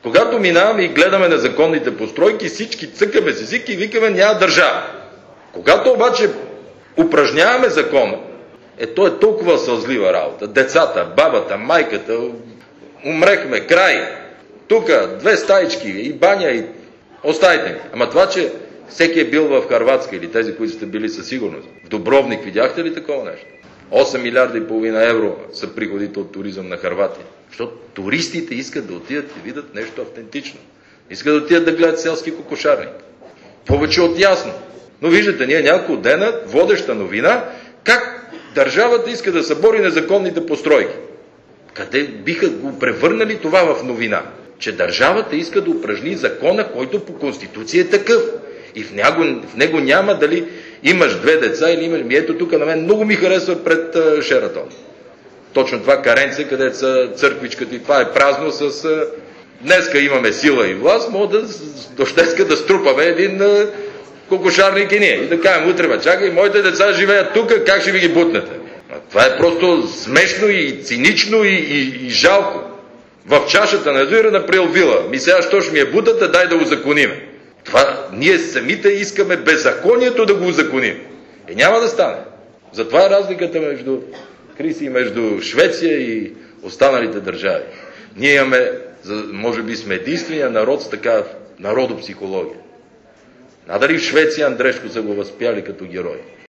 Когато минаваме и гледаме незаконните постройки, всички цъкаме с език и викаме няма държава. Когато обаче упражняваме закона, то е толкова сълзлива работа. Децата, бабата, майката, умрехме, край. Тук 2 стаички и баня и оставите ми. Ама това, че всеки е бил в Хърватска или тези, които сте били със сигурност. В Дубровник видяхте ли такова нещо? 8 милиарда и половина евро са приходите от туризъм на Хърватия. Защото туристите искат да отидат и видят нещо автентично. Искат да отидат да гледат селски кокошарник. Повече от ясно. Но виждате, ние няколко дена, водеща новина, как държавата иска да събори незаконните постройки. Къде биха го превърнали това в новина? Че държавата иска да упражни закона, който по Конституция е такъв. И в него няма дали имаш 2 деца или имаш... Ето тук на мен много ми харесва пред Шератон. Точно това каренце, където са църквичката и това е празно с... Днеска имаме сила и власт, може до днеска да струпаме един кокошарник и ние. И да кажем утре, чакай, моите деца живеят тук, как ще ви ги бутнете? Това е просто смешно и цинично и жалко. В чашата на язовира прилвила. Сега, що ще ми я бутате, дай да го закониме. Това ние самите искаме беззаконието да го узаконим. И няма да стане. Затова е разликата между Криси и между Швеция и останалите държави. Ние имаме, може би сме единствения народ с така народопсихология. Надали в Швеция Андрешко са го възпяли като герой.